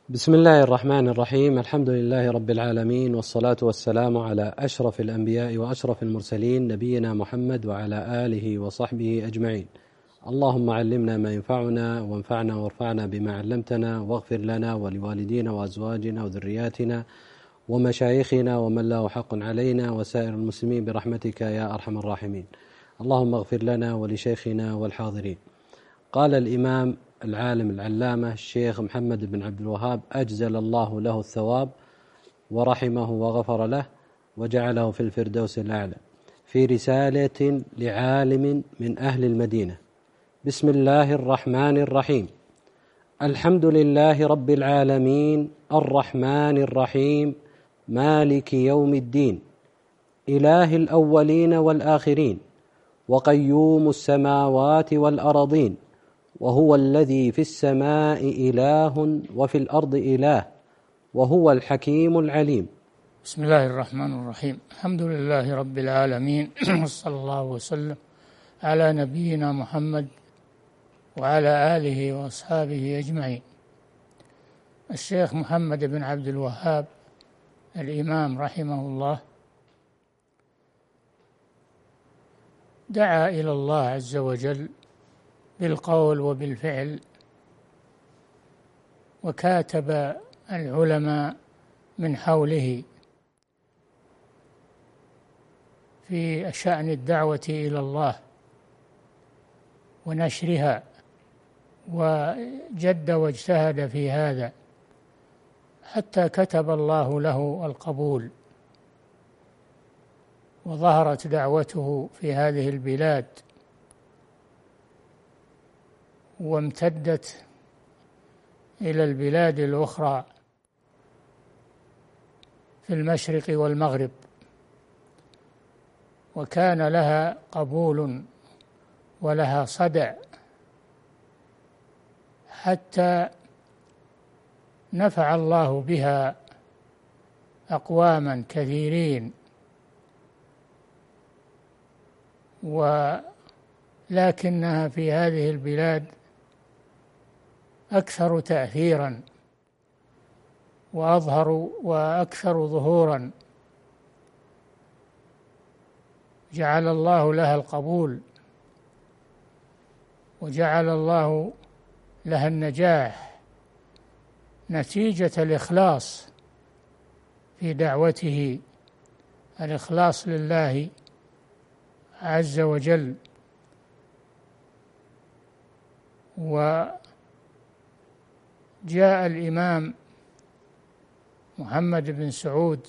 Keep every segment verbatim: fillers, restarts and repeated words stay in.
بسم الله الرحمن الرحيم. الحمد لله رب العالمين، والصلاة والسلام على أشرف الأنبياء وأشرف المرسلين، نبينا محمد وعلى آله وصحبه أجمعين. اللهم علمنا ما ينفعنا وانفعنا وارفعنا بما علمتنا، واغفر لنا ولوالدينا وأزواجنا وذرياتنا ومشايخنا ومن له حق علينا وسائر المسلمين برحمتك يا أرحم الراحمين. اللهم اغفر لنا ولشيخنا والحاضرين. قال الإمام العالم العلامة الشيخ محمد بن عبد الوهاب أجزل الله له الثواب ورحمه وغفر له وجعله في الفردوس الأعلى، في رسالة لعالم من أهل المدينة: بسم الله الرحمن الرحيم. الحمد لله رب العالمين، الرحمن الرحيم، مالك يوم الدين، إله الأولين والآخرين، وقيوم السماوات والأرضين، وهو الذي في السماء إله وفي الأرض إله، وهو الحكيم العليم. بسم الله الرحمن الرحيم. الحمد لله رب العالمين، وصلى الله وسلم على نبينا محمد وعلى آله وأصحابه أجمعين. الشيخ محمد بن عبد الوهاب الإمام رحمه الله دعا إلى الله عز وجل بالقول وبالفعل، وكاتب العلماء من حوله في شأن الدعوة إلى الله ونشرها، وجد واجتهد في هذا حتى كتب الله له القبول، وظهرت دعوته في هذه البلاد وامتدت إلى البلاد الأخرى في المشرق والمغرب، وكان لها قبول ولها صدع، حتى نفع الله بها أقواما كثيرين، ولكنها في هذه البلاد أكثر تأثيرا وأظهر وأكثر ظهورا. جعل الله لها القبول، وجعل الله لها النجاح نتيجة الإخلاص في دعوته، الإخلاص لله عز وجل. وجاء الإمام محمد بن سعود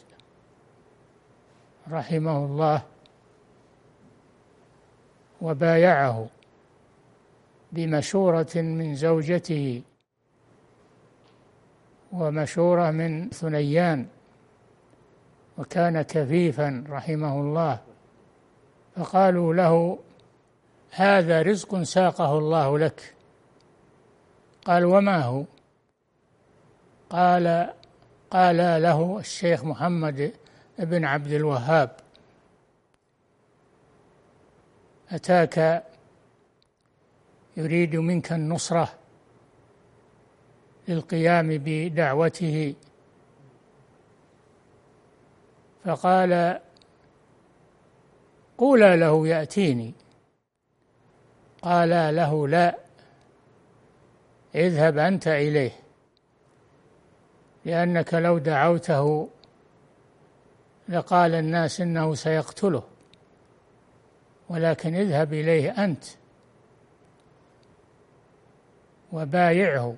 رحمه الله وبايعه بمشورة من زوجته ومشورة من ثنيان، وكان كفيفا رحمه الله، فقالوا له: هذا رزق ساقه الله لك. قال: وما هو؟ قال قال له الشيخ محمد بن عبد الوهاب: أتاك يريد منك النصرة للقيام بدعوته، فقال: قولا له يأتيني. قال له: لا، اذهب أنت إليه، لأنك لو دعوته لقال الناس إنه سيقتله، ولكن اذهب إليه أنت وبايعه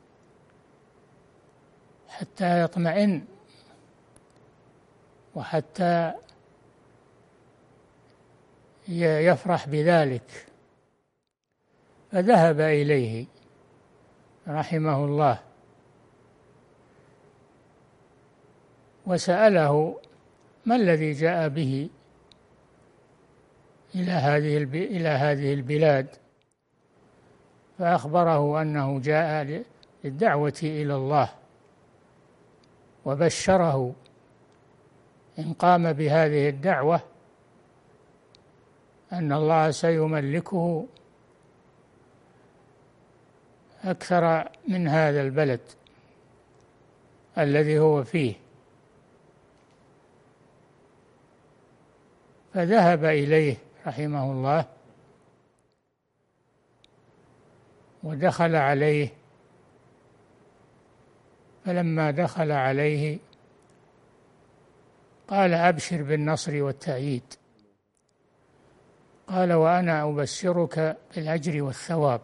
حتى يطمئن وحتى يفرح بذلك. فذهب إليه رحمه الله وسأله ما الذي جاء به إلى هذه إلى هذه البلاد، فأخبره أنه جاء للدعوة إلى الله، وبشره إن قام بهذه الدعوة أن الله سيملكه أكثر من هذا البلد، الذي هو فيه. فذهب إليه رحمه الله ودخل عليه، فلما دخل عليه قال: أبشر بالنصر والتأييد. قال: وأنا أبشرك بالأجر والثواب.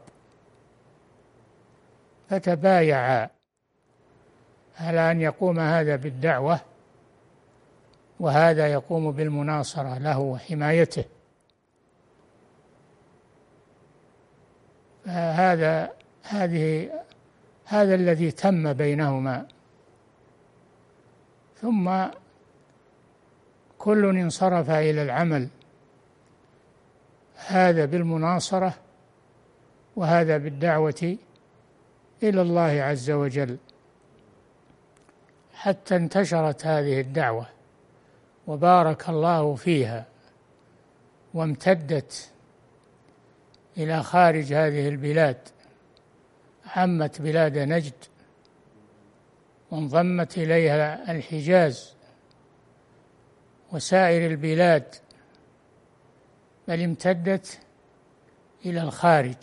فتبايعا على أن يقوم هذا بالدعوة وهذا يقوم بالمناصرة له وحمايته. فهذا هذه هذا الذي تم بينهما، ثم كل انصرف إلى العمل، هذا بالمناصرة وهذا بالدعوة إلى الله عز وجل، حتى انتشرت هذه الدعوة وبارك الله فيها وامتدت إلى خارج هذه البلاد، عمت بلاد نجد وانضمت إليها الحجاز وسائر البلاد، بل امتدت إلى الخارج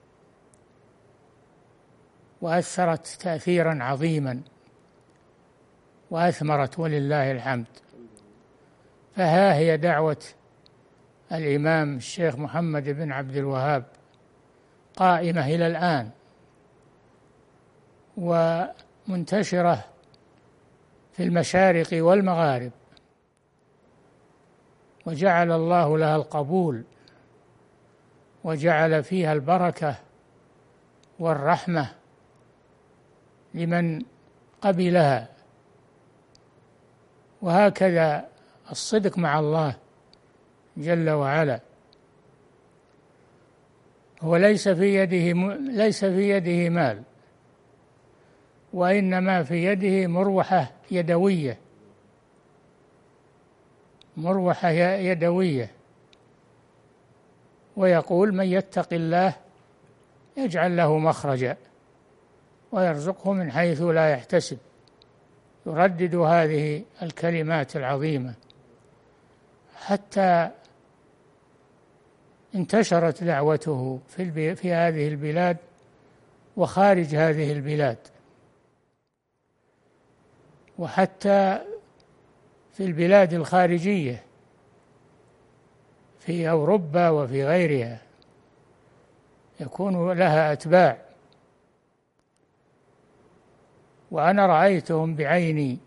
وأثرت تأثيرا عظيما وأثمرت ولله الحمد. فها هي دعوة الإمام الشيخ محمد بن عبد الوهاب قائمة إلى الآن ومنتشرة في المشارق والمغارب، وجعل الله لها القبول وجعل فيها البركة والرحمة لمن قبلها. وهكذا الصدق مع الله جل وعلا، هو ليس في يده ليس في يده مال، وإنما في يده مروحة يدوية مروحة يدوية ويقول: من يتق الله يجعل له مخرجا ويرزقه من حيث لا يحتسب. يردد هذه الكلمات العظيمة حتى انتشرت دعوته في, في هذه البلاد وخارج هذه البلاد، وحتى في البلاد الخارجية في أوروبا وفي غيرها يكون لها أتباع. وأنا رأيتهم بعيني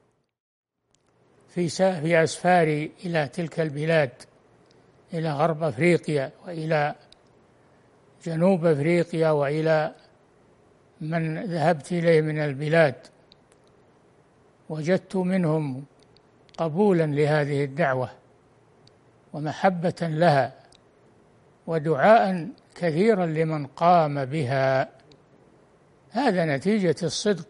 في في أسفاري إلى تلك البلاد، إلى غرب أفريقيا وإلى جنوب أفريقيا وإلى من ذهبت إليه من البلاد، وجدت منهم قبولا لهذه الدعوة ومحبة لها ودعاء كثيرا لمن قام بها. هذا نتيجة الصدق.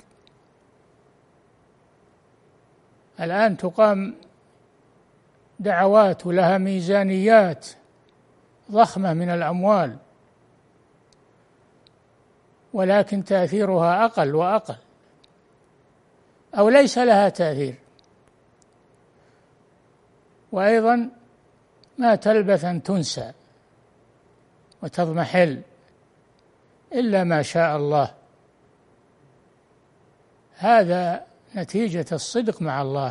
الآن تقام دعوات لها ميزانيات ضخمة من الأموال، ولكن تأثيرها أقل وأقل، أو ليس لها تأثير، وأيضا ما تلبث أن تنسى وتضمحل إلا ما شاء الله. هذا نتيجة الصدق مع الله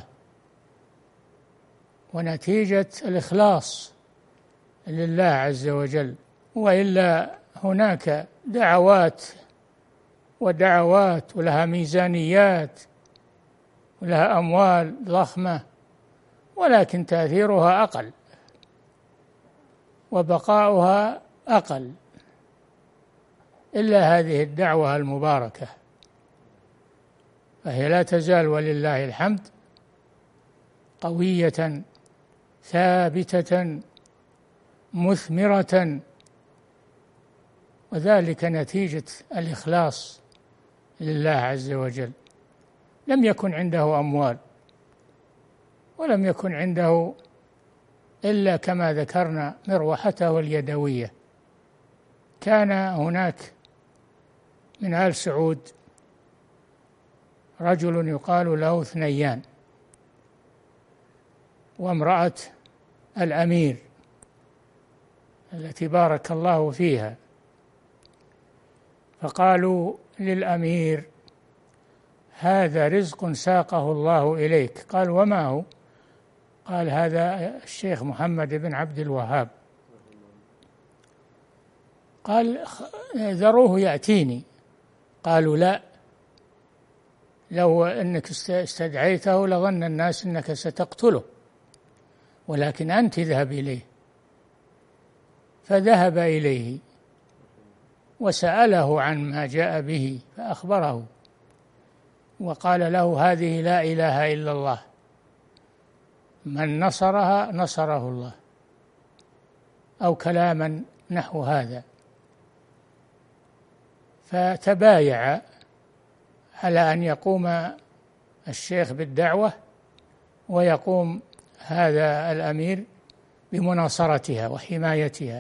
ونتيجة الإخلاص لله عز وجل. وإلا هناك دعوات ودعوات ولها ميزانيات ولها أموال ضخمة، ولكن تأثيرها أقل وبقاؤها أقل، إلا هذه الدعوة المباركة، فهي لا تزال ولله الحمد قوية ثابتة مثمرة، وذلك نتيجة الإخلاص لله عز وجل. لم يكن عنده أموال ولم يكن عنده إلا كما ذكرنا مروحته اليدوية. كان هناك من آل سعود رجل يقال له ثنيان وامرأة الأمير التي بارك الله فيها، فقالوا للأمير: هذا رزق ساقه الله إليك. قال: وما هو؟ قال: هذا الشيخ محمد بن عبد الوهاب. قال: ذروه يأتيني. قالوا: لا، لو أنك استدعيته لظن الناس أنك ستقتله، ولكن أنت اذهب إليه. فذهب إليه وسأله عن ما جاء به فأخبره، وقال له: هذه لا إله إلا الله، من نصرها نصره الله، أو كلاما نحو هذا. فتبايع على أن يقوم الشيخ بالدعوة ويقوم هذا الأمير بمناصرتها وحمايتها.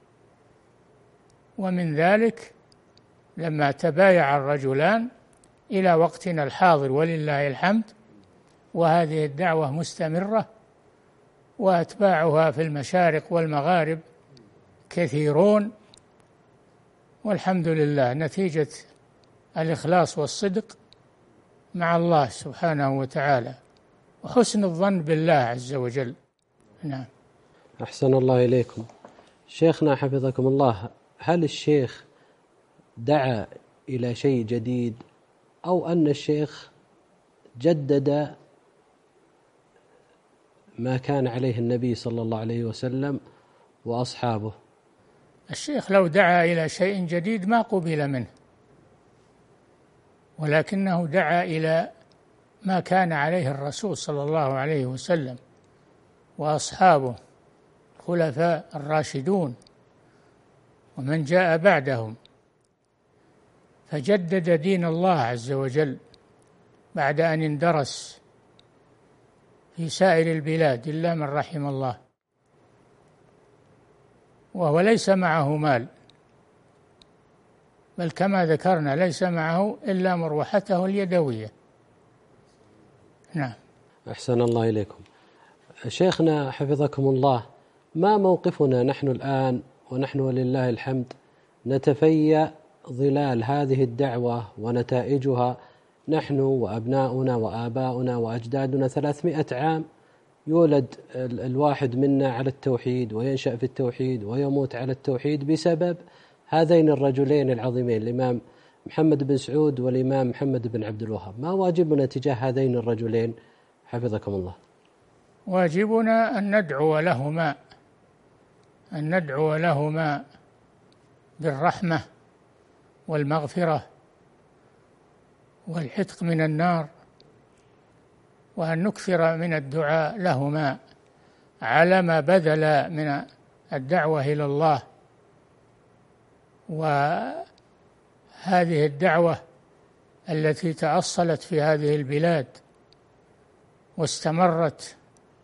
ومن ذلك لما تبايع الرجلان إلى وقتنا الحاضر ولله الحمد، وهذه الدعوة مستمرة، وأتباعها في المشارق والمغارب كثيرون، والحمد لله نتيجة الإخلاص والصدق مع الله سبحانه وتعالى وحسن الظن بالله عز وجل. نعم. أحسن الله إليكم. شيخنا حفظكم الله، هل الشيخ دعا إلى شيء جديد، أو أن الشيخ جدد ما كان عليه النبي صلى الله عليه وسلم وأصحابه؟ الشيخ لو دعا إلى شيء جديد ما قبل منه، ولكنه دعا إلى ما كان عليه الرسول صلى الله عليه وسلم وأصحابه الخلفاء الراشدون ومن جاء بعدهم، فجدد دين الله عز وجل بعد أن اندرس في سائر البلاد إلا من رحم الله، وهو ليس معه مال، بل كما ذكرنا ليس معه إلا مروحته اليدوية. نعم. أحسن الله إليكم. شيخنا حفظكم الله، ما موقفنا نحن الآن ونحن ولله الحمد نتفيأ ظلال هذه الدعوة ونتائجها، نحن وأبناؤنا وآباؤنا وأجدادنا ثلاثمائة عام يولد الواحد منا على التوحيد وينشأ في التوحيد ويموت على التوحيد بسبب هذين الرجلين العظيمين، الإمام محمد بن سعود والإمام محمد بن عبد الوهاب. ما واجبنا تجاه هذين الرجلين حفظكم الله؟ واجبنا أن ندعو لهما أن ندعو لهما بالرحمة والمغفرة والعتق من النار، وأن نكثر من الدعاء لهما على ما بذل من الدعوة إلى الله. وهذه الدعوة التي تأصلت في هذه البلاد واستمرت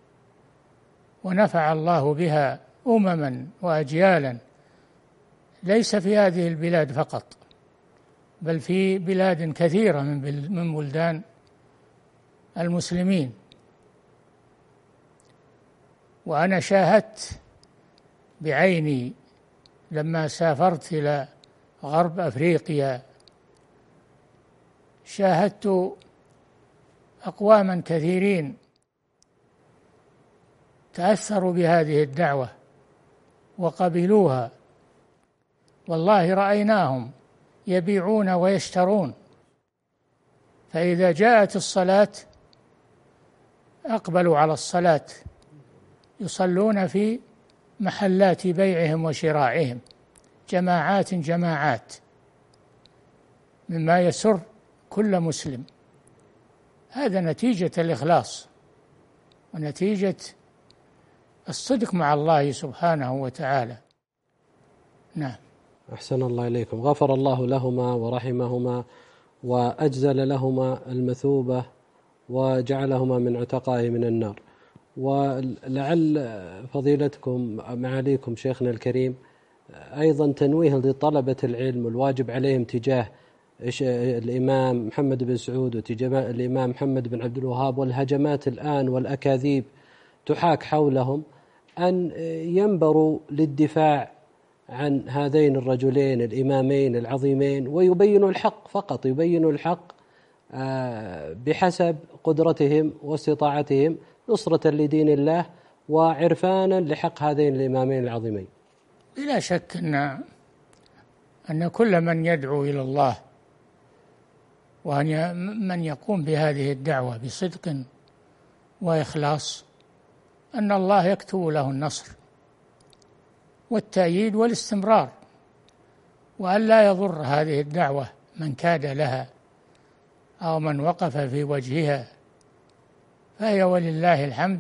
ونفع الله بها أمما وأجيالا، ليس في هذه البلاد فقط، بل في بلاد كثيرة من بلدان المسلمين. وأنا شاهدت بعيني لما سافرت إلى غرب أفريقيا، شاهدت أقواما كثيرين تأثروا بهذه الدعوة وقبلوها، والله رأيناهم يبيعون ويشترون، فإذا جاءت الصلاة أقبلوا على الصلاة، يصلون في محلات بيعهم وشراعهم جماعات جماعات، مما يسر كل مسلم. هذا نتيجة الإخلاص ونتيجة الصدق مع الله سبحانه وتعالى. نعم. أحسن الله إليكم. غفر الله لهما ورحمهما وأجزل لهما المثوبة وجعلهما من عتقائه من النار. ولعل فضيلتكم معاليكم شيخنا الكريم أيضا تنويه لطلبة العلم والواجب عليهم تجاه الإمام محمد بن سعود والإمام محمد بن عبد الوهاب والهجمات الآن والأكاذيب تحاك حولهم أن ينبروا للدفاع عن هذين الرجلين الإمامين العظيمين ويبينوا الحق فقط، يبينوا الحق بحسب قدرتهم واستطاعتهم نصرة لدين الله وعرفانا لحق هذين الإمامين العظيمين. بلا شك أن أن كل من يدعو إلى الله وأن من يقوم بهذه الدعوة بصدق وإخلاص أن الله يكتب له النصر والتأييد والاستمرار، وأن لا يضر هذه الدعوة من كاد لها أو من وقف في وجهها، فهي ولله الحمد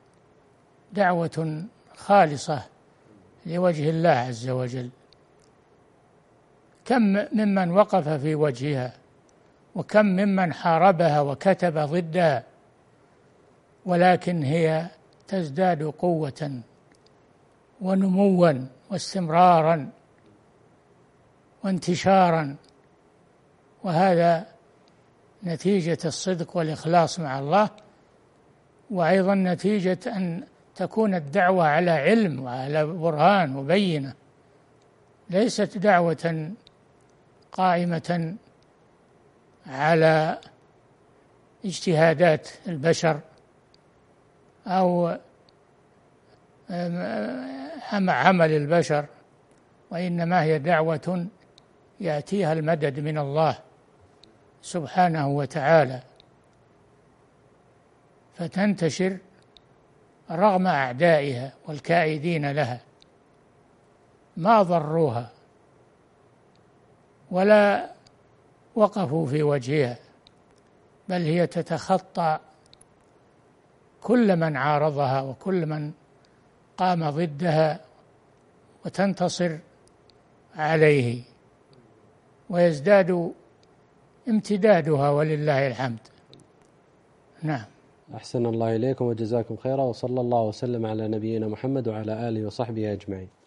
دعوة خالصة لوجه الله عز وجل. كم ممن وقف في وجهها وكم ممن حاربها وكتب ضدها، ولكن هي تزداد قوة ونموا واستمرارا وانتشارا، وهذا نتيجة الصدق والإخلاص مع الله، وأيضا نتيجة أن تكون الدعوة على علم وعلى برهان وبينة، ليست دعوة قائمة على اجتهادات البشر أو عمل البشر، وإنما هي دعوة يأتيها المدد من الله سبحانه وتعالى، فتنتشر رغم أعدائها والكائدين لها، ما ضروها ولا وقفوا في وجهها، بل هي تتخطى كل من عارضها وكل من قام ضدها وتنتصر عليه، ويزداد امتدادها ولله الحمد. نعم. أحسن الله إليكم وجزاكم خيرا، وصلى الله وسلم على نبينا محمد وعلى آله وصحبه أجمعين.